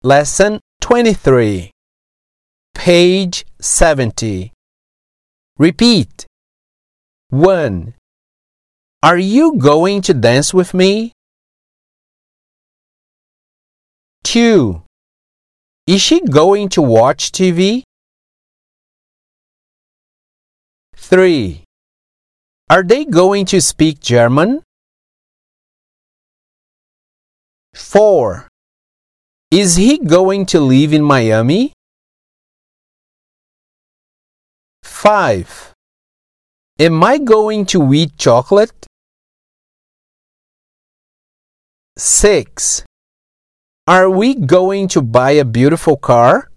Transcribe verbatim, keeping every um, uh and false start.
Lesson twenty-three, page seventy. Repeat. one. Are you going to dance with me? two. Is she going to watch T V? three. Are they going to speak German? four. Is he going to live in Miami? five. Am I going to eat chocolate? six. Are we going to buy a beautiful car?